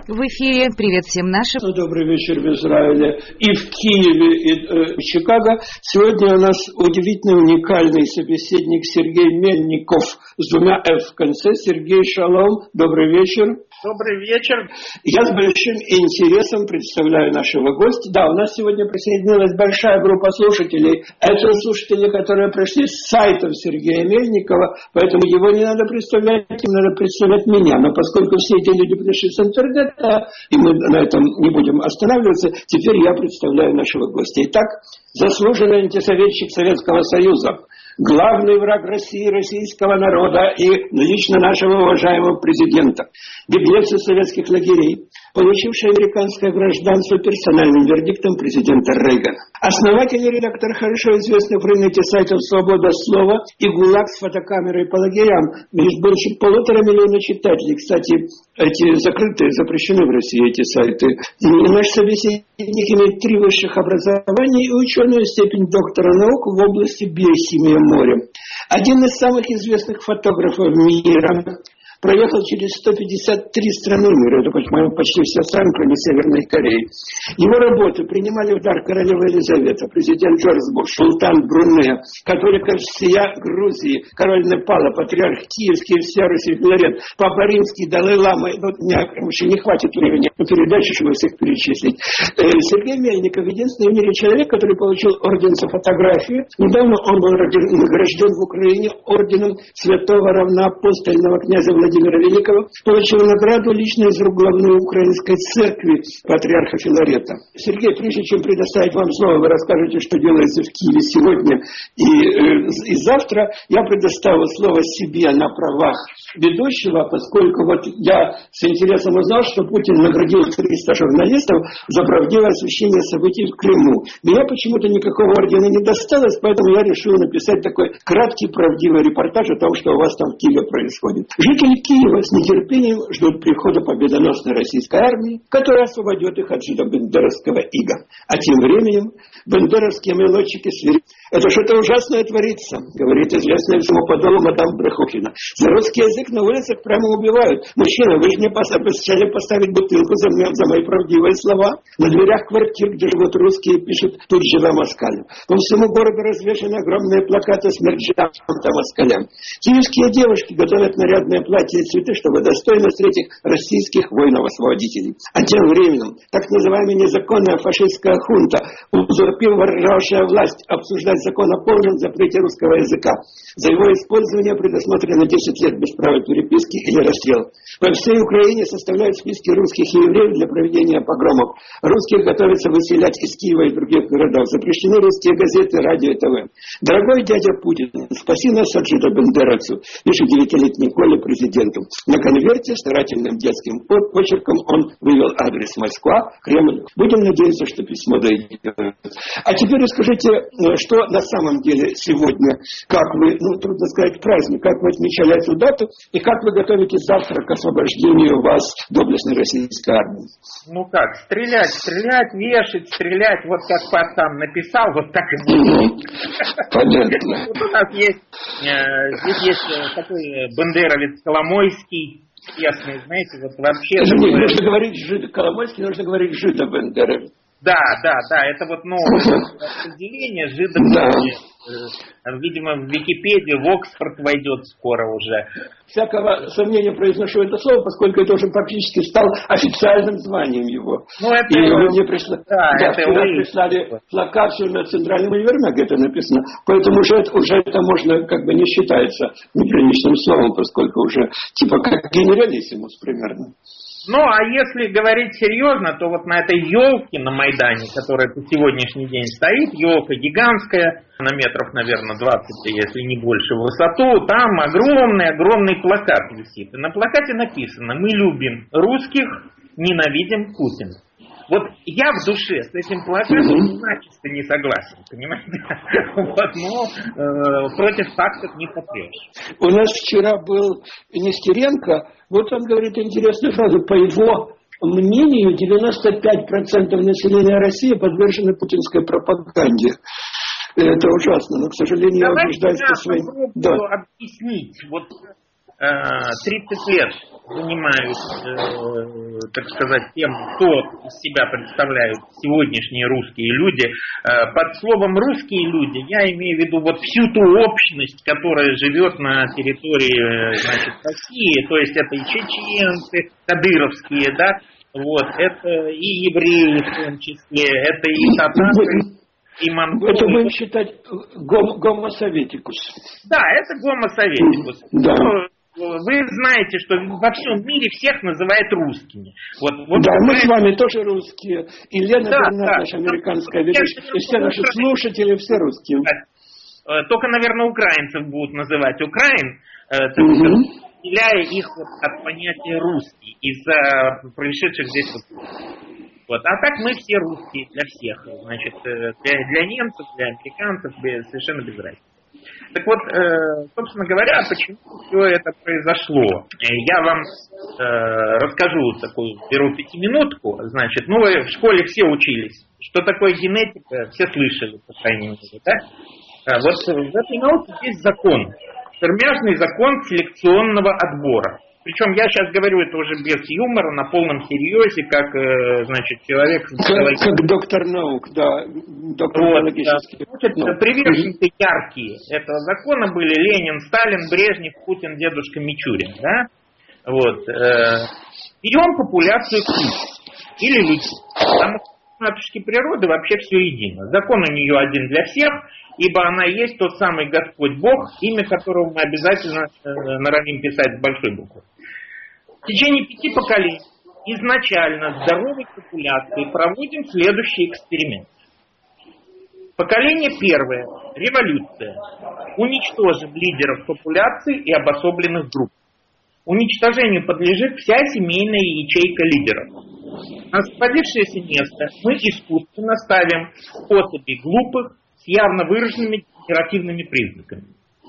В эфире. Привет всем нашим. Добрый вечер в Израиле и в Киеве, и в Чикаго. Сегодня у нас удивительно уникальный собеседник Сергей Мельников с двумя «Ф» в конце. Сергей, шалом. Добрый вечер. Добрый вечер. Я с большим интересом представляю нашего гостя. Да, у нас сегодня присоединилась большая группа слушателей. Это слушатели, которые пришли с сайтов Сергея Мельникова, поэтому его не надо представлять, им надо представлять меня. Но поскольку все эти люди пришли с интернета, и мы на этом не будем останавливаться, теперь я представляю нашего гостя. Итак, заслуженный антисоветчик Советского Союза, главный враг России, российского народа и лично нашего уважаемого президента, беглец из советских лагерей, получивший американское гражданство персональным вердиктом президента Рейгана. Основатель и редактор хорошо известных в рынке сайтов «Свобода слова» и «ГУЛАГ» с фотокамерой по лагерям. Больше 1,5 миллиона читателей. Кстати, эти закрытые, запрещены в России эти сайты. Наш собеседник имеет 3 высших образования и ученую степень доктора наук в области биохимии моря. Один из самых известных фотографов мира. Проехал через 153 страны мира, это, по-моему, почти все страны, кроме Северной Кореи. Его работы принимали в дар королева Елизавета, президент Джордж Буш, султан Брунея, католика всея Грузии, король Непала, патриарх Киевский, вся Русь, Филарет, Папа Римский, Далай-Лама. У меня вообще не хватит времени на передачу, чтобы всех перечислить. Сергей Мельников, единственный в мире человек, который получил орден за фотографию. Недавно он был награжден в Украине орденом святого равноапостольного князя Владимира Великого, получил награду лично из рук главной украинской церкви патриарха Филарета. Сергей, прежде чем предоставить вам слово, вы расскажете, что делается в Киеве сегодня и завтра. Я предоставил слово себе на правах ведущего, поскольку вот я с интересом узнал, что Путин наградил 300 журналистов за правдивое освещение событий в Крыму. Меня почему-то никакого ордена не досталось, поэтому я решил написать такой краткий правдивый репортаж о том, что у вас там в Киеве происходит. Жители Киева с нетерпением ждут прихода победоносной российской армии, которая освободит их от жидо-бендеровского ига. А тем временем бендеровские мелодчики свирепствуют. Это что-то ужасное творится, говорит известная всему подолу мадам Брехухина. За русский язык на улицах прямо убивают. Мужчина, вы же мне обещали поставить бутылку за мои правдивые слова. На дверях квартир, где живут русские, пишут «Тут жила москаль». По всему городу развешаны огромные плакаты «Смерть жидам москалям». Киевские девушки готовят нарядные платья и цветы, чтобы достойно встретить российских воинов-освободителей. А тем временем так называемая незаконная фашистская хунта, узурпировавшая власть, обсуждать закон о полном запрете русского языка. За его использование предусмотрено 10 лет без права переписки или расстрел. По всей Украине составляют списки русских и евреев для проведения погромов. Русских готовятся выселять из Киева и других городов. Запрещены русские газеты, радио и ТВ. Дорогой дядя Путин, спаси нас от жидо-бендеровцев, пишет 9-летний Коля президенту. На конверте старательным детским почерком он вывел адрес Москва, Кремль. Будем надеяться, что письмо дойдет. А теперь расскажите, что на самом деле сегодня, как вы, трудно сказать праздник, как вы отмечали эту дату, и как вы готовитесь завтра к освобождению вас доблестной российской армии? Ну как, стрелять, вешать, стрелять, вот как пацан написал, вот так и будет. Понятно. У нас есть, здесь есть такой бендеровец Коломойский, ясный, знаете, вот вообще... Нужно говорить Коломойский, нужно говорить жидо-бендеровец. Да, это вот новое определение жидо-бендеровец. Видимо, в Википедию, в Оксфорд войдет скоро уже. Всякого сомнения произношу это слово, поскольку это уже практически стал официальным званием его. Это... И вы мне прислали, прислали плакацию на Центральном универмаге, это написано. Поэтому уже это можно не считается неприличным словом, поскольку уже типа как генералиссимус примерно. А если говорить серьезно, то вот на этой елке на Майдане, которая по сегодняшний день стоит, елка гигантская, на метров, наверное, 20, если не больше, в высоту, там огромный плакат висит. И на плакате написано: «Мы любим русских, ненавидим Путина». Вот я в душе с этим плакатом начисто не согласен, понимаете? Но против фактов не попрешь. У нас вчера был Нестеренко, вот он говорит интересную фразу: по его мнению, 95% населения России подвержены путинской пропаганде. Это ужасно, но, к сожалению, я убеждаюсь по своим... Давайте я попробую объяснить. Вот 30 лет занимаюсь, так сказать, тем, кто из себя представляют сегодняшние русские люди. Под словом «русские люди» я имею в виду вот всю ту общность, которая живет на территории, значит, России, то есть это и чеченцы, кадыровские, да, вот, это и евреи в том числе, это и татары, и монголы. Это будем считать гомо-советикус. Да, это гомо-советикус. Да. Вы знаете, что во всем мире всех называют русскими. Вот да, мы с вами тоже русские. И Лена Бернат, да, наша американская ведущая, и все наши слушатели, все русские. Только, наверное, украинцев будут называть отделяя их от понятия «русский» из-за происшедших здесь вот. А так мы все русские для всех. Значит, для немцев, для американцев совершенно без разницы. Так вот, собственно говоря, почему все это произошло? Я вам расскажу такую, беру 5-минутку. Значит, ну вы в школе все учились. Что такое генетика, все слышали, по крайней мере, да? Вот в этой науке есть закон. Сермяжный закон селекционного отбора. Причем я сейчас говорю это уже без юмора, на полном серьезе, как, значит, человек... Как доктор наук, да, доктор биологических наук. Приверженцы яркие этого закона были Ленин, Сталин, Брежнев, Путин, дедушка Мичурин, да? Вот. Берем популяцию птиц или людей. Потому что у матушки природы вообще все едино. Закон у нее один для всех, ибо она есть тот самый Господь Бог, имя которого мы обязательно норовим писать с большой буквы. В течение 5 поколений изначально здоровой популяции проводим следующий эксперимент. Поколение первое. Революция. Уничтожим лидеров популяции и обособленных групп. Уничтожению подлежит вся семейная ячейка лидеров. На освободившееся место мы искусственно ставим особей глупых с явно выраженными генеративными признаками.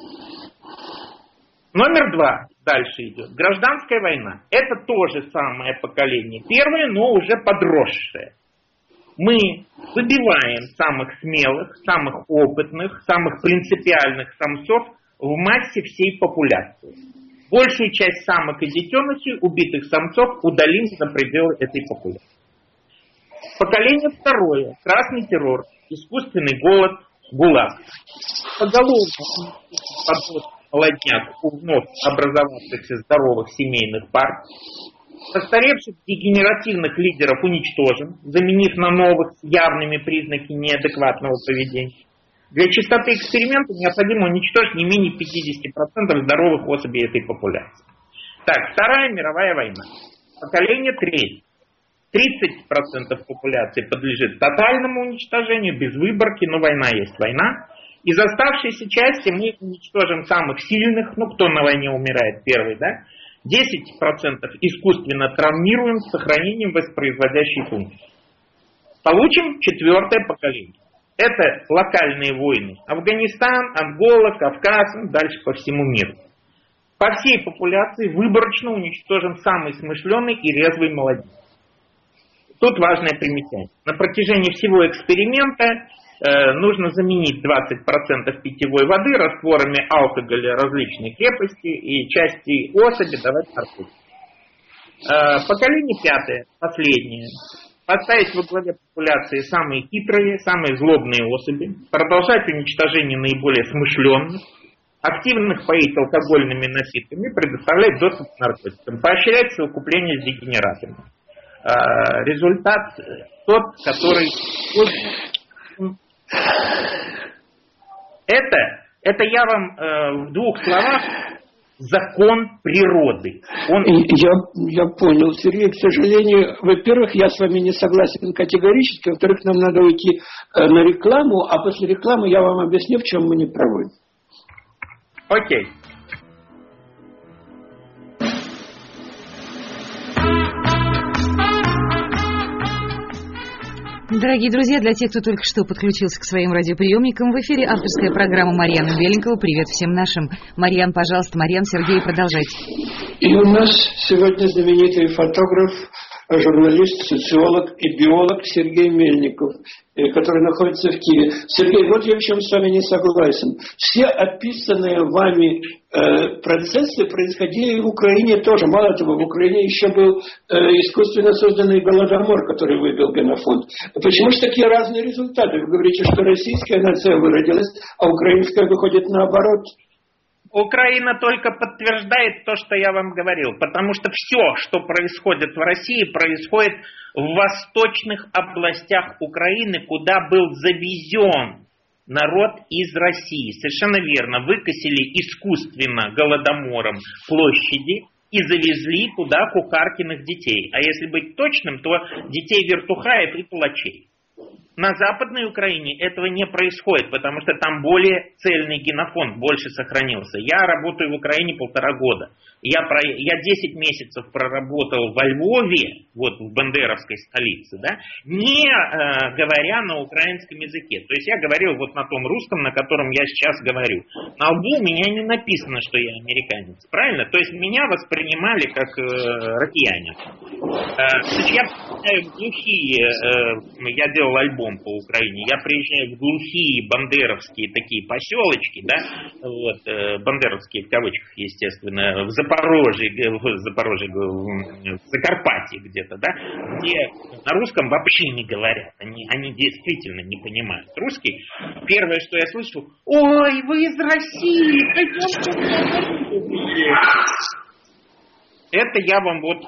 Номер 2. Дальше идет. Гражданская война. Это то же самое поколение. Первое, но уже подросшее. Мы выбиваем самых смелых, самых опытных, самых принципиальных самцов в массе всей популяции. Большую часть самок и детенышей убитых самцов удалим за пределы этой популяции. Поколение второе. Красный террор. Искусственный голод. ГУЛАГ. Поголовно молодняк у вновь образовавшихся здоровых семейных пар. Постаревших дегенеративных лидеров уничтожим, заменив на новых с явными признаками неадекватного поведения. Для чистоты эксперимента необходимо уничтожить не менее 50% здоровых особей этой популяции. Так, Вторая мировая война. Поколение третье. 30% популяции подлежит тотальному уничтожению, без выборки, но война есть война. Из оставшейся части мы уничтожим самых сильных, ну кто на войне умирает первый, да? 10% искусственно травмируем с сохранением воспроизводящей функции. Получим 4-е поколение. Это локальные войны. Афганистан, Ангола, Кавказ, дальше по всему миру. По всей популяции выборочно уничтожим самый смышленый и резвый младенец. Тут важное примечание. На протяжении всего эксперимента нужно заменить 20% питьевой воды растворами алкоголя различной крепости и части особи давать наркотики. Поколение 5, последнее. Поставить во главе популяции самые хитрые, самые злобные особи, продолжать уничтожение наиболее смышленных, активных поить алкогольными напитками, предоставлять доступ к наркотикам, поощрять совокупление с дегенератами. Результат тот, который... Это я вам в 2 словах закон природы. Я понял, Сергей, к сожалению, во-первых, я с вами не согласен категорически, во-вторых, нам надо уйти на рекламу, а после рекламы я вам объясню, в чем мы не правы. Окей. Дорогие друзья, для тех, кто только что подключился к своим радиоприемникам, в эфире авторская программа Марьяны Беленькова. Привет всем нашим. Марьян, пожалуйста, Марьян, Сергей, продолжайте. И у нас сегодня знаменитый фотограф журналист, социолог и биолог Сергей Мельников, который находится в Киеве. Сергей, вот я в чем с вами не согласен. Все описанные вами процессы происходили в Украине тоже. Мало того, в Украине еще был искусственно созданный голодомор, который выбил генофонд. Почему же такие разные результаты? Вы говорите, что российская нация выродилась, а украинская выходит наоборот. Украина только подтверждает то, что я вам говорил, потому что все, что происходит в России, происходит в восточных областях Украины, куда был завезен народ из России. Совершенно верно, выкосили искусственно голодомором площади и завезли туда кухаркиных детей. А если быть точным, то детей вертухаев и палачей. На Западной Украине этого не происходит, потому что там более цельный генофонд, больше сохранился. Я работаю в Украине 1,5 года. Я 10 месяцев проработал во Львове, вот в бандеровской столице, да, не говоря на украинском языке. То есть я говорил вот на том русском, на котором я сейчас говорю. На лбу у меня не написано, что я американец, правильно? То есть меня воспринимали как россиянин. Я приезжаю в глухие, я делал альбом по Украине, я приезжаю в глухие бандеровские такие поселочки, да, вот, бандеровские в кавычках, естественно, в Закарпатье где-то, да, где на русском вообще не говорят, они действительно не понимают русский. Первое, что я слышу: ой, вы из России, пойдемте. Это я вам вот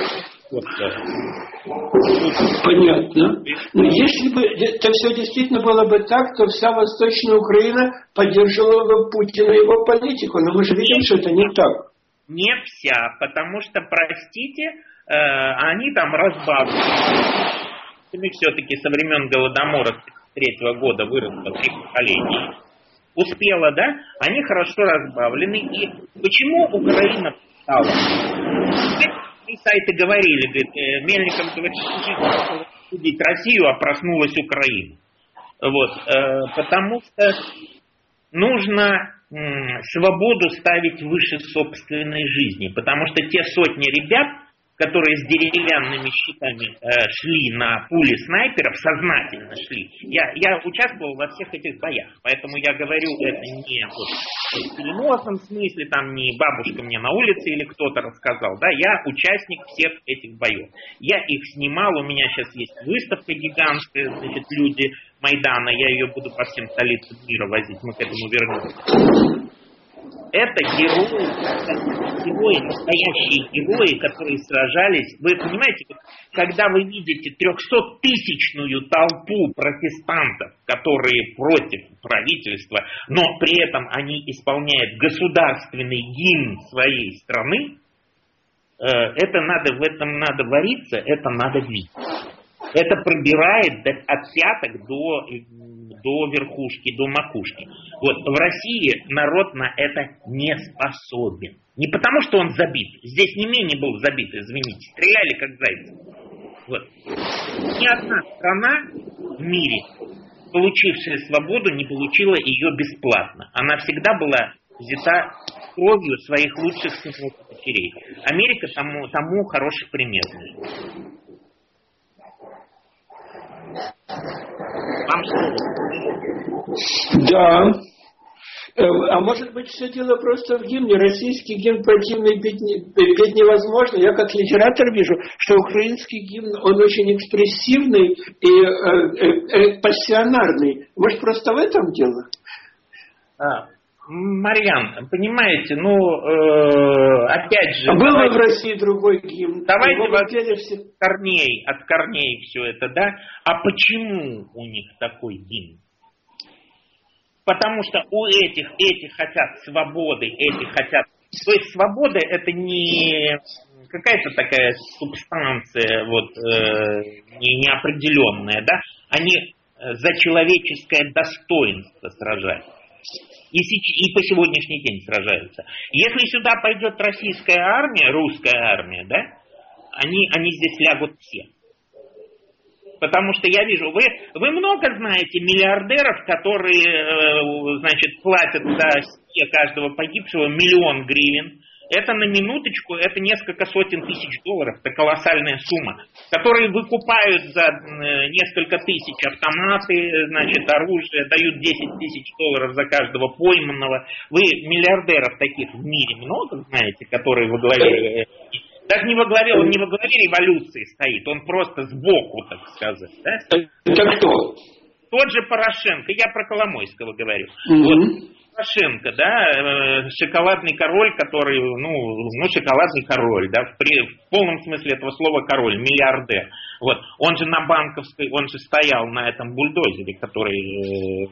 Понятно. Но если бы это все действительно было бы так, то вся Восточная Украина поддерживала бы Путина и его политику. Но мы же видим, что это не так. Не вся, потому что, простите, они там разбавлены. Все-таки со времен Голодомора 1933 года выросло 3 поколения. Успела, да? Они хорошо разбавлены. И почему Украина стала? Сайты говорили, говорит, Мельников говорит, что судить Россию, а проснулась Украина. Вот, потому что нужно свободу ставить выше собственной жизни, потому что те сотни ребят, которые с деревянными щитами шли на пули снайперов, сознательно шли. Я участвовал во всех этих боях, поэтому я говорю это не в переносном смысле, там не бабушка мне на улице или кто-то рассказал, да, я участник всех этих боев. Я их снимал, у меня сейчас есть выставка гигантская, значит, люди Майдана, я ее буду по всем столицам мира возить, мы к этому вернемся. Это герои, настоящие герои, которые сражались. Вы понимаете, когда вы видите 300-тысячную толпу протестантов, которые против правительства, но при этом они исполняют государственный гимн своей страны, в этом надо вариться, это надо видеть. Это пробирает от пяток до верхушки, до макушки. Вот в России народ на это не способен. Не потому, что он забит. Здесь не менее был забит, извините. Стреляли как зайцы. Вот. Ни одна страна в мире, получившая свободу, не получила ее бесплатно. Она всегда была взята кровью своих лучших сынов и дочерей. Америка тому хороший пример. Вам что? Да. А может быть, все дело просто в гимне. Российский гимн противный петь невозможно. Я как литератор вижу, что украинский гимн, он очень экспрессивный и пассионарный. Может, просто в этом дело? Марьян, понимаете, опять же... Был бы в России другой гимн. Давайте от корней все это, да? А почему у них такой гимн? Потому что у эти хотят свободы, эти хотят... То есть свобода — это не какая-то такая субстанция неопределенная, да? Они за человеческое достоинство сражаются. И по сегодняшний день сражаются. Если сюда пойдет российская армия, русская армия, да, они здесь лягут все. Потому что я вижу, вы много знаете миллиардеров, которые, значит, платят за семье каждого погибшего 1 000 000 гривен, Это на минуточку, это несколько сотен тысяч долларов, это колоссальная сумма, которые выкупают за несколько тысяч автоматы, значит, оружие, дают 10 тысяч долларов за каждого пойманного. Вы миллиардеров таких в мире много знаете, которые во главе, даже не во главе, он не во главе революции стоит, он просто сбоку, так сказать. Да? Это кто? Тот же Порошенко, я про Коломойского говорю. Угу. Вот. Порошенко, да, шоколадный король, который, шоколадный король, да, в полном смысле этого слова король, миллиардер. Вот, он же на Банковской, он же стоял на этом бульдозере, который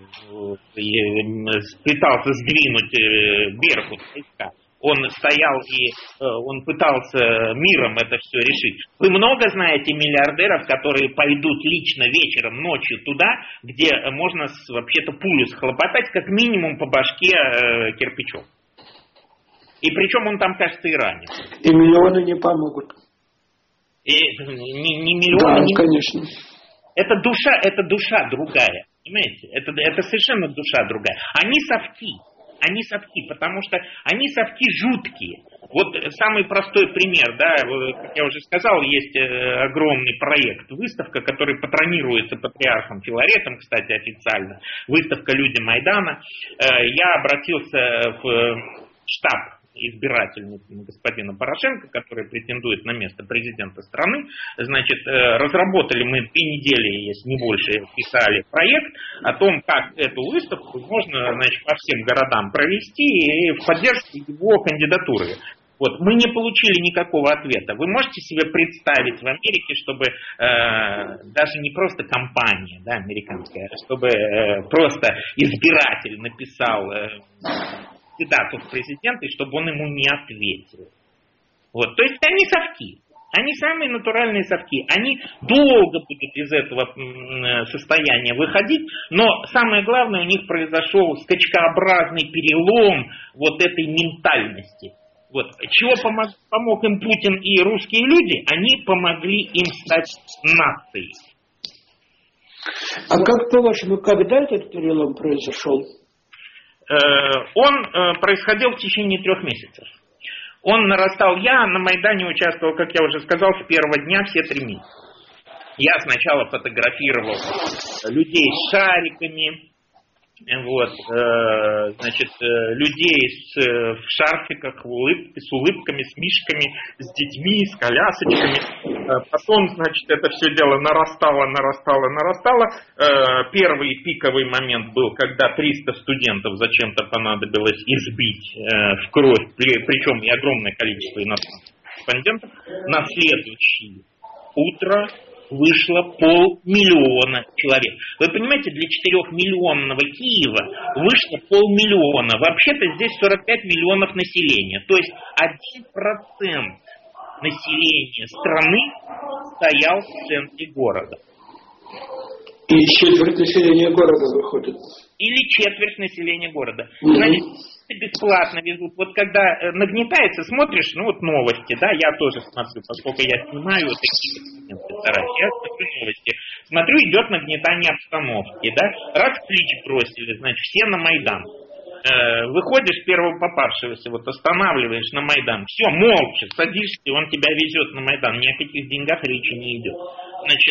пытался сдвинуть Беркут. Он стоял и он пытался миром это все решить. Вы много знаете миллиардеров, которые пойдут лично вечером, ночью туда, где можно вообще-то пулю схлопотать, как минимум по башке кирпичом. И причем он там, кажется, и ранен. И миллионы не помогут. И не миллионы, да, конечно. Это душа другая. Понимаете? Это совершенно душа другая. Они совки, потому что они совки жуткие. Вот самый простой пример, да, как я уже сказал, есть огромный проект, выставка, который патронируется патриархом Филаретом, кстати, официально, выставка «Люди Майдана». Я обратился в штаб избирательный господина Порошенко, который претендует на место президента страны. Значит, разработали мы 2 недели, если не больше, писали проект о том, как эту выставку можно, значит, по всем городам провести и в поддержку его кандидатуры. Вот, мы не получили никакого ответа. Вы можете себе представить в Америке, чтобы даже не просто компания, да, американская, чтобы просто избиратель написал кандидату в президенты, чтобы он ему не ответил. Вот. То есть они совки. Они самые натуральные совки. Они долго будут из этого состояния выходить, но самое главное, у них произошел скачкообразный перелом вот этой ментальности. Вот. Чего помог им Путин и русские люди? Они помогли им стать нацией. А как по-вашему, когда этот перелом произошел? Он происходил в течение 3 месяцев. Он нарастал. Я на Майдане участвовал, как я уже сказал, с первого дня все 3 месяца. Я сначала фотографировал людей с шариками, вот, значит, людей в шарфиках, с улыбками, с мишками, с детьми, с колясочками. Потом, значит, это все дело нарастало. Первый пиковый момент был, когда 300 студентов зачем-то понадобилось избить в кровь, причем и огромное количество иностранных корреспондентов. На следующее утро вышло 500 000 человек. Вы понимаете, для 4-миллионного Киева вышло 500 000. Вообще-то здесь 45 миллионов населения. То есть 1% населения страны стоял в центре города. И четверть населения города выходит. Или четверть населения города. Значит, бесплатно везут. Вот когда нагнетается, смотришь, новости, да, я тоже смотрю, поскольку я снимаю такие фотографии, я смотрю новости. Смотрю, идет нагнетание обстановки, да, раз клич бросили, значит, все на Майдан. Выходишь первого попавшегося, останавливаешь на Майдан, все, молча, садишься, он тебя везет на Майдан, ни о каких деньгах речи не идет. Значит,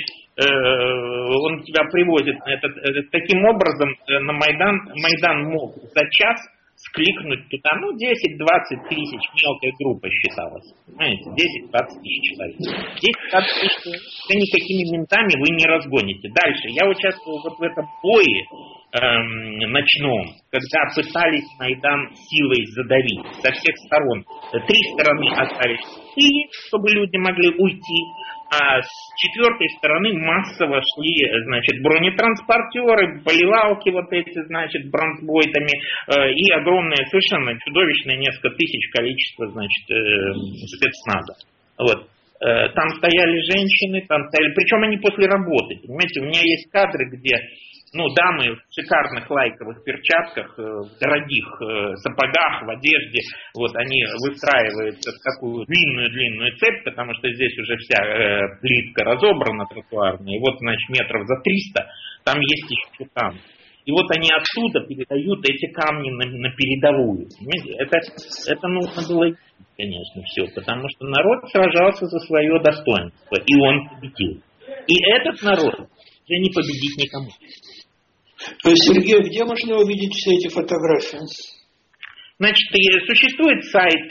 он тебя привозит таким образом на Майдан мог за час скликнуть туда, 10-20 тысяч, мелкая группа считалась, понимаете, 10-20 тысяч человек. 10-20 тысяч человек, никакими ментами вы не разгоните. Дальше, я участвовал в этом бое ночном, когда пытались Майдан силой задавить со всех сторон. 3 стороны остались, чтобы люди могли уйти, а с 4-й стороны массово шли, значит, бронетранспортеры, поливалки эти, бронзбойтами и огромное, совершенно чудовищное, несколько тысяч количество, значит, спецназа. Вот. Там стояли женщины, причем они после работы, понимаете, у меня есть кадры, где дамы в шикарных лайковых перчатках, в дорогих сапогах, в одежде, они выстраиваются в такую длинную цепь, потому что здесь уже вся плитка разобрана тротуарная, и значит, метров за 300, там есть еще танк. И вот они оттуда передают эти камни на передовую. Понимаете? Это нужно было, конечно, все, потому что народ сражался за свое достоинство, и он победил. И этот народ уже не победить никому. Сергей, где можно увидеть все эти фотографии? Значит, существует сайт,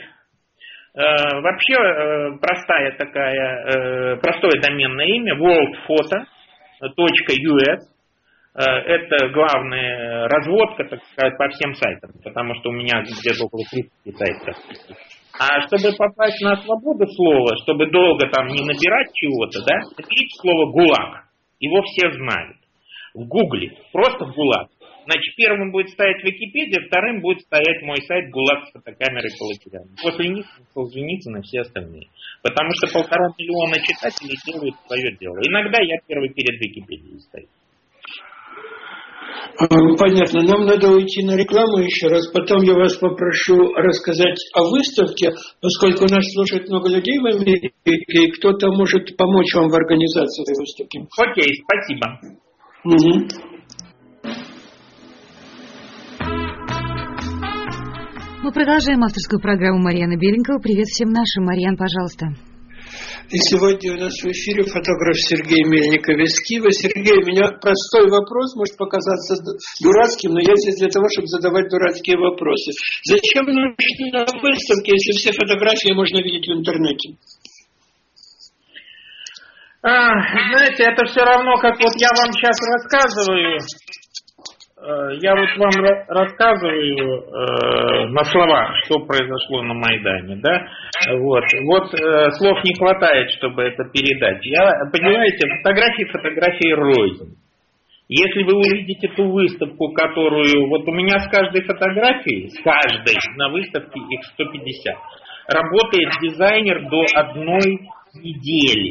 вообще простое доменное имя worldphoto.us. Это главная разводка, так сказать, по всем сайтам, потому что у меня где-то около 30 сайтов. А чтобы попасть на свободу слова, чтобы долго там не набирать чего-то, да, наберите слово «ГУЛАГ». Его все знают. В Гугле. Просто «ГУЛАГ». Значит, первым будет стоять Википедия, вторым будет стоять мой сайт «ГУЛАГ» с фотокамерой по лагерям. После них Солженицын и все остальные. Потому что 1,5 миллиона читателей делают свое дело. Иногда я первый перед Википедией стою. Понятно. Нам надо уйти на рекламу еще раз. Потом я вас попрошу рассказать о выставке, поскольку нас слушает много людей в Америке, и кто-то может помочь вам в организации этой выставки. Окей, спасибо. Угу. Мы продолжаем авторскую программу Марьяны Беленькова. Привет всем нашим. Марьян, пожалуйста. И сегодня у нас в эфире фотограф Сергей Мельников из Киева. Сергей, у меня простой вопрос, может показаться дурацким, но я здесь для того, чтобы задавать дурацкие вопросы. Зачем нужны выставки, если все фотографии можно видеть в интернете? Знаете, это все равно, как вот я вам сейчас рассказываю. Я вот вам рассказываю на словах, что произошло на Майдане, да? Вот слов не хватает, чтобы это передать. Понимаете, фотографии рознь. Если вы увидите ту выставку, которую... Вот у меня с каждой фотографией, на выставке их 150, работает дизайнер до 1 недели.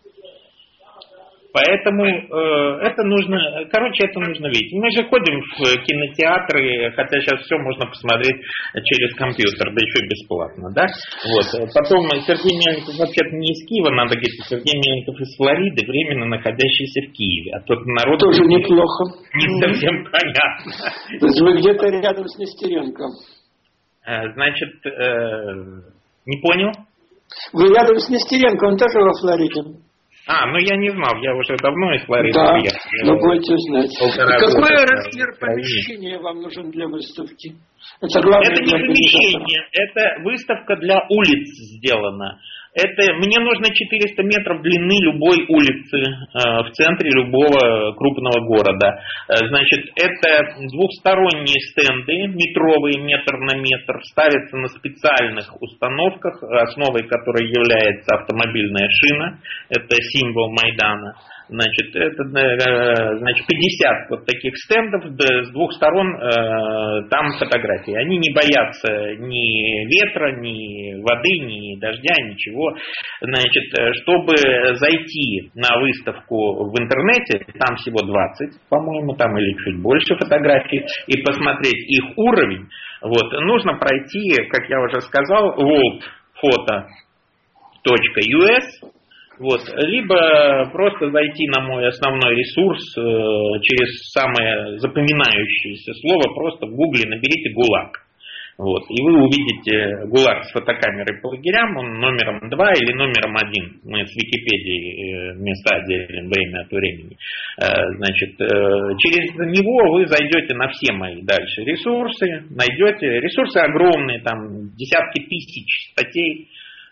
Поэтому это нужно видеть. Мы же ходим в кинотеатры, хотя сейчас все можно посмотреть через компьютер, да еще и бесплатно, да? Вот. Потом Сергей Мельников вообще-то не из Киева, надо говорить, Сергей Мельников из Флориды, временно находящийся в Киеве. А тот народ... Тоже неплохо. Не совсем понятно. То есть вы где-то рядом с Нестеренко. Значит, не понял? Вы рядом с Нестеренко, он тоже во Флориде. Ну я не знал, я уже давно из Флориды. Да, но будете знать. Какой размер в помещения вам нужен для выставки? Это главное. Это не помещение, это выставка для улиц сделана. Мне нужно 400 метров длины любой улицы в центре любого крупного города. Значит, это двухсторонние стенды, метровые, метр на метр, ставятся на специальных установках, основой которой является автомобильная шина. Это символ Майдана. Значит, 50 вот таких стендов, с двух сторон там фотографии. Они не боятся ни ветра, ни воды, ни дождя, ничего. Значит, чтобы зайти на выставку в интернете, там всего 20, по-моему, там или чуть больше фотографий, и посмотреть их уровень, нужно пройти, как я уже сказал, worldphoto.us, либо просто зайти на мой основной ресурс через самое запоминающееся слово, просто в гугле наберите «ГУЛАГ». И вы увидите ГУЛАГ с фотокамерой по лагерям, он номером 2 или номером 1. Мы с Википедией места делим время от времени. Значит, через него вы зайдете на все мои дальше ресурсы, найдете. Ресурсы огромные, там десятки тысяч статей.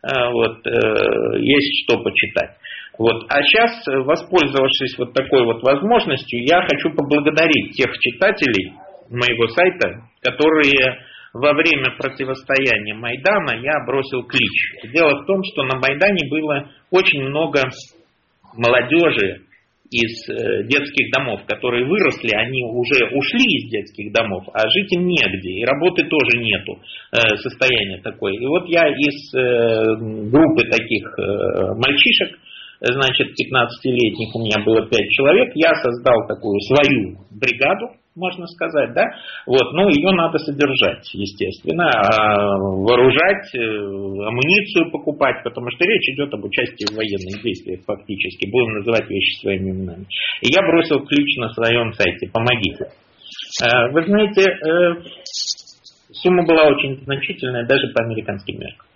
Есть что почитать. А сейчас, воспользовавшись такой возможностью, я хочу поблагодарить тех читателей моего сайта, которые во время противостояния Майдана я бросил клич. Дело в том, что на Майдане было очень много молодежи из детских домов, которые выросли, они уже ушли из детских домов, а жить им негде, и работы тоже нету, состояние такое. И я из группы таких мальчишек, значит, 15-летних, у меня было 5 человек, я создал такую свою бригаду, можно сказать, да, ее надо содержать, естественно, вооружать, амуницию покупать, потому что речь идет об участии в военных действиях фактически, будем называть вещи своими именами. И я бросил клич на своем сайте, помогите. Вы знаете, сумма была очень значительная даже по американским меркам.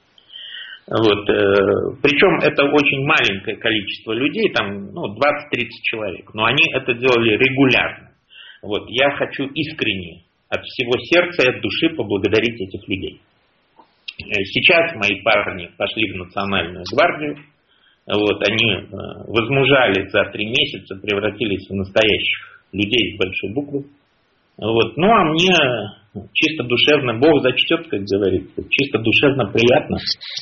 Вот. Причем это очень маленькое количество людей, там 20-30 человек, но они это делали регулярно. Вот. Я хочу искренне, от всего сердца и от души поблагодарить этих людей. Сейчас мои парни пошли в Национальную гвардию, вот, они возмужали за 3 месяца, превратились в настоящих людей с большой буквы. Вот. Ну а мне чисто душевно, Бог зачтет, как говорится, чисто душевно приятно.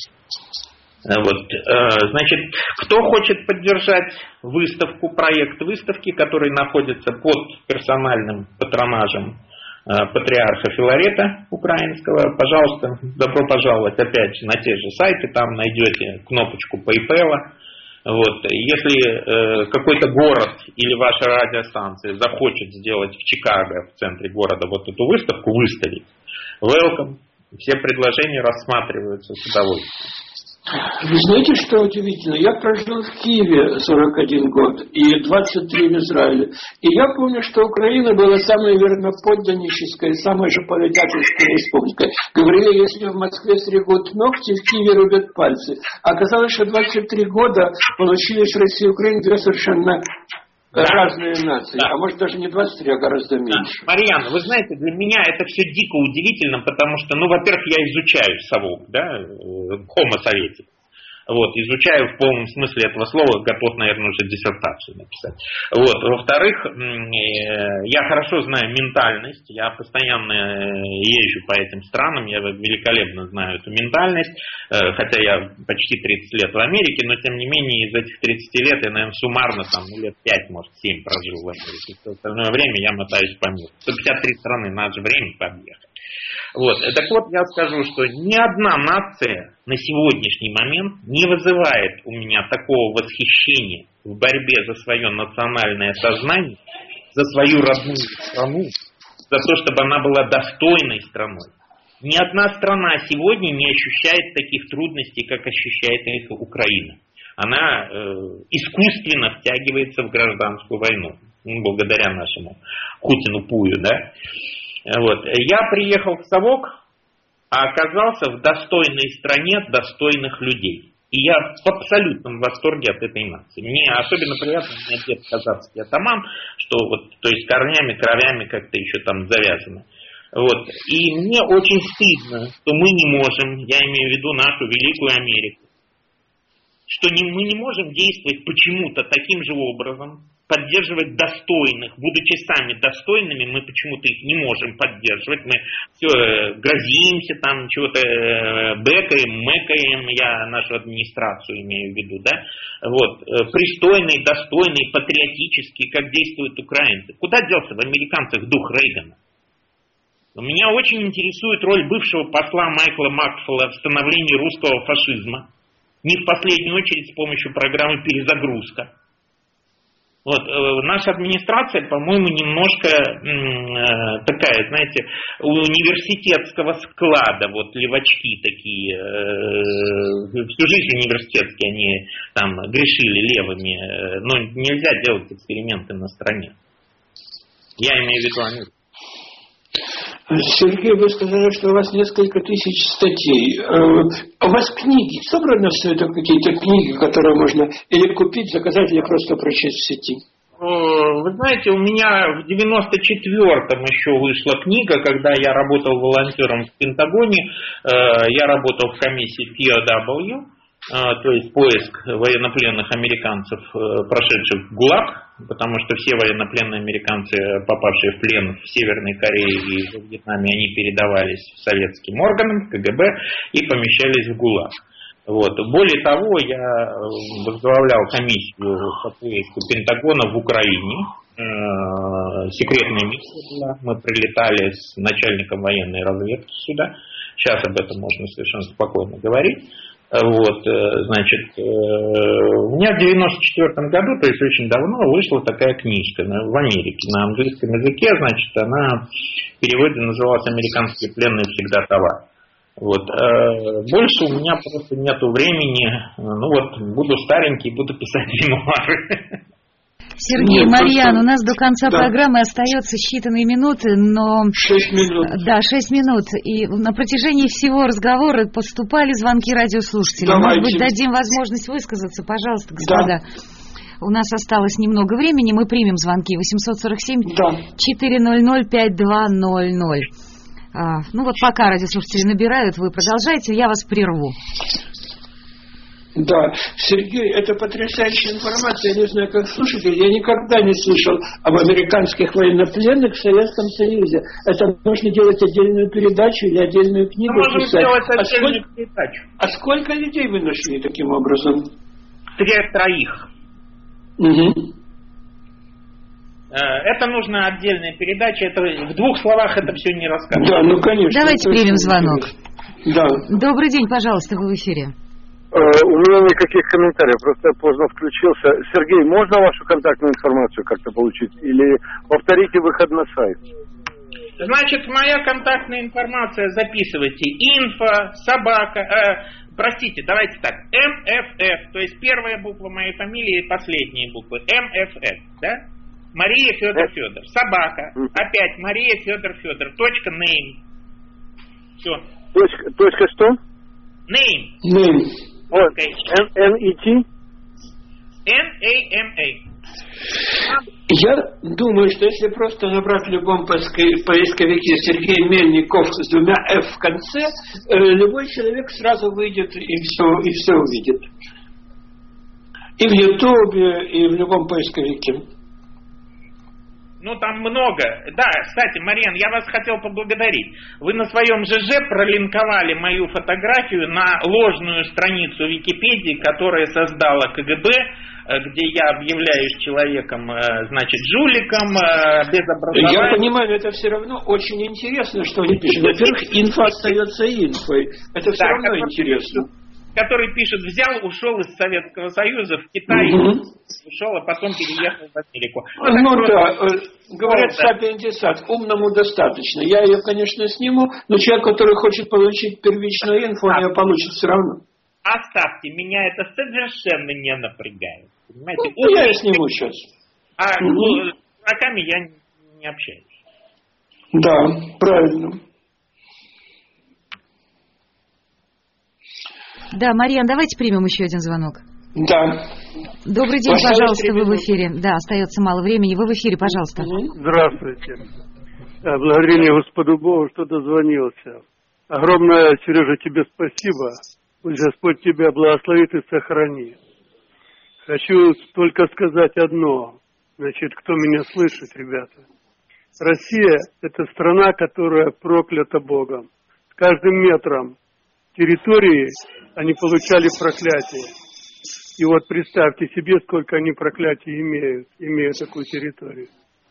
Вот. Значит, кто хочет поддержать выставку, проект выставки, который находится под персональным патронажем патриарха Филарета Украинского, пожалуйста, добро пожаловать опять на те же сайты, там найдете кнопочку PayPal. Вот. Если какой-то город или ваша радиостанция захочет сделать в Чикаго, в центре города, вот эту выставку, выставить, welcome, все предложения рассматриваются с удовольствием. Вы знаете, что удивительно? Я прожил в Киеве 41 год и 23 в Израиле. И я помню, что Украина была самой верноподданнической, самой же политической республикой. Говорили, если в Москве стригут ногти, в Киеве рубят пальцы. Оказалось, что 23 года получились в России и Украине две совершенно разные нации. Да. А может даже не 23, а гораздо меньше. Марьяна, вы знаете, для меня это все дико удивительно, потому что, во-первых, я изучаю совок, да, Homo советик. Вот, изучаю в полном смысле этого слова, готов, наверное, уже диссертацию написать. Вот, во-вторых, я хорошо знаю ментальность, я постоянно езжу по этим странам, я великолепно знаю эту ментальность, хотя я почти 30 лет в Америке, но тем не менее из этих 30 лет я, наверное, суммарно лет 5, может 7 прожил в Америке. Все остальное время я мотаюсь по миру. 153 страны, надо же время подъехать. Вот. Так вот, я скажу, что ни одна нация на сегодняшний момент не вызывает у меня такого восхищения в борьбе за свое национальное сознание, за свою родную страну, за то, чтобы она была достойной страной. Ни одна страна сегодня не ощущает таких трудностей, как ощущает их Украина. Она искусственно втягивается в гражданскую войну, благодаря нашему Хутину-Пую, да. Вот. Я приехал в совок, а оказался в достойной стране достойных людей. И я в абсолютном восторге от этой нации. Мне особенно приятно, у меня дед казахский атаман, что то есть корнями, кровями как-то еще там завязано. Вот. И мне очень стыдно, что мы не можем, я имею в виду нашу великую Америку, что мы не можем действовать почему-то таким же образом, поддерживать достойных, будучи сами достойными, мы почему-то их не можем поддерживать, мы все грозимся, там чего-то бэкаем, мэкаем, я нашу администрацию имею в виду, да, вот, пристойный, достойный, патриотический, как действуют украинцы. Куда делся в американцах дух Рейгана? Меня очень интересует роль бывшего посла Майкла Макфелла в становлении русского фашизма, не в последнюю очередь с помощью программы «Перезагрузка». Вот, наша администрация, по-моему, немножко такая, знаете, университетского склада, вот левачки такие, всю жизнь университетские они там грешили левыми, но нельзя делать эксперименты на стране. Я имею в виду Америку. Сергей, вы сказали, что у вас несколько тысяч статей. У вас книги. Собрано все это какие-то книги, которые можно или купить, заказать, или просто прочесть в сети? Вы знаете, у меня в 94-м еще вышла книга, когда я работал волонтером в Пентагоне. Я работал в комиссии POW, то есть поиск военнопленных американцев, прошедших в ГУЛАГ, потому что все военнопленные американцы, попавшие в плен в Северной Корее и в Вьетнаме, они передавались советским органам, КГБ, и помещались в ГУЛАГ. Вот. Более того, я возглавлял комиссию по поиску Пентагона в Украине. Секретная миссия была. Мы прилетали с начальником военной разведки сюда. Сейчас об этом можно совершенно спокойно говорить. Вот, значит, у меня в 94 году, то есть очень давно, вышла такая книжка в Америке на английском языке, значит, она в переводе называлась «Американские пленные всегда товар». Вот, больше у меня просто нету времени, буду старенький, буду писать мемуары. Сергей, Марьян, у нас до конца программы остается считанные минуты, но... 6 минут. Да, 6 минут. И на протяжении всего разговора поступали звонки радиослушателей. Давайте. Может быть, дадим возможность высказаться, пожалуйста, господа. Да. У нас осталось немного времени, мы примем звонки. 847-400-5200. Ну вот пока радиослушатели набирают, вы продолжайте, я вас прерву. Да, Сергей, это потрясающая информация, я не знаю, как слушатель, я никогда не слышал об американских военнопленных в Советском Союзе. Это можно делать отдельную передачу или отдельную книгу писать. Передачу. А сколько людей вы нашли таким образом? 3. Угу. Это нужна отдельная передача, это в 2 словах это все не рассказывать. Да, ну конечно. Давайте примем звонок. Да. Добрый день, пожалуйста, вы в эфире. У меня никаких комментариев, просто я поздно включился. Сергей, можно вашу контактную информацию как-то получить? Или повторите выход на сайт? Значит, моя контактная информация, записывайте. Простите, давайте так. МФФ, то есть первая буква моей фамилии и последние буквы. МФФ, да? Мария Федор Федор. Собака. Опять Мария Федор Федор. .name. Все. Точка что? Name. Вот. N-E-T? N-A-M-A. Я думаю, что если просто набрать в любом поисковике Сергей Мельников с 2 F в конце, любой человек сразу выйдет и все увидит. И в Ютубе, и в любом поисковике. Ну, там много. Да, кстати, Марьян, я вас хотел поблагодарить. Вы на своем ЖЖ пролинковали мою фотографию на ложную страницу Википедии, которую создала КГБ, где я объявляюсь человеком, значит, жуликом, без образования. Я понимаю, но это все равно очень интересно, что они пишут. Во-первых, инфа остается инфой. Это все равно интересно. Который пишет, взял, ушел из Советского Союза в Китай, ушел, а потом переехал в Америку. Говорят, сапиентисат, умному достаточно. Я ее, конечно, сниму, но человек, который хочет получить первичную инфу, он ее получит все равно. Оставьте, меня это совершенно не напрягает. Понимаете? Я ее сниму сейчас. С дураками я не общаюсь. Да, правильно. Да, Марьян, давайте примем еще один звонок. Да. Добрый день, пожалуйста, вы в эфире. Да, остается мало времени. Вы в эфире, пожалуйста. Здравствуйте. Благодарение Господу Богу, что дозвонился. Огромное, Сережа, тебе спасибо. Пусть Господь тебя благословит и сохранит. Хочу только сказать одно. Значит, кто меня слышит, ребята. Россия – это страна, которая проклята Богом. С каждым метром территории они получали проклятие. И вот представьте себе, сколько они проклятий имеют, имея такую территорию.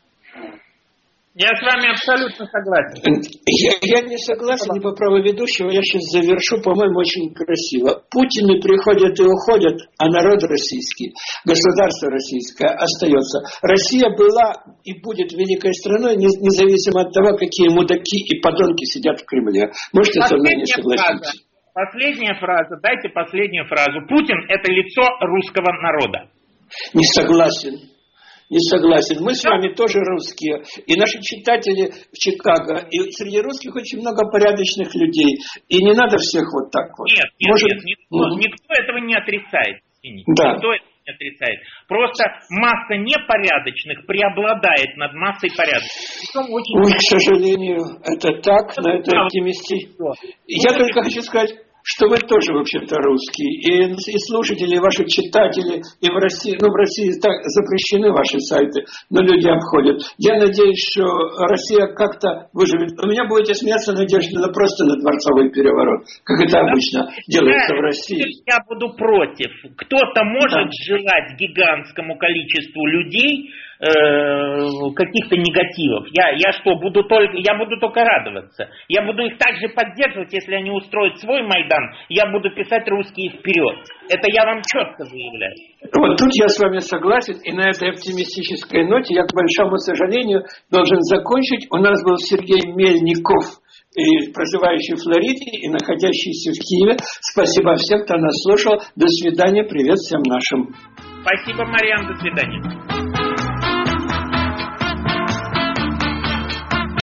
Я с вами абсолютно согласен. Я не согласен ни по праву ведущего. Я сейчас завершу, по-моему, очень красиво. Путины приходят и уходят, а народ российский, государство российское остается. Россия была и будет великой страной, независимо от того, какие мудаки и подонки сидят в Кремле. Можете со мной не согласиться? Последняя фраза, дайте последнюю фразу. Путин – это лицо русского народа. Не согласен. Не согласен. Мы с вами тоже русские. И наши читатели в Чикаго. И среди русских очень много порядочных людей. И не надо всех вот так вот. Нет, никто этого не отрицает. Да. Никто этого не отрицает. Просто масса непорядочных преобладает над массой порядочных. Ой, к сожалению, это так, на это оптимистично. Я только хочу сказать, что вы тоже, вообще-то, русские. И слушатели, и ваши читатели, и в России, в России так запрещены ваши сайты, но люди обходят. Я надеюсь, что Россия как-то выживет. У меня будете смеяться, надежда просто на дворцовый переворот, как это обычно делается в России. Я буду против. Кто-то может желать гигантскому количеству людей каких-то негативов. Я буду только радоваться. Я буду их также поддерживать, если они устроят свой Майдан. Я буду писать русские вперед. Это я вам четко заявляю. Вот тут я с вами согласен. И на этой оптимистической ноте я, к большому сожалению, должен закончить. У нас был Сергей Мельников, проживающий в Флориде и находящийся в Киеве. Спасибо всем, кто нас слушал. До свидания. Привет всем нашим. Спасибо, Марьян. До свидания.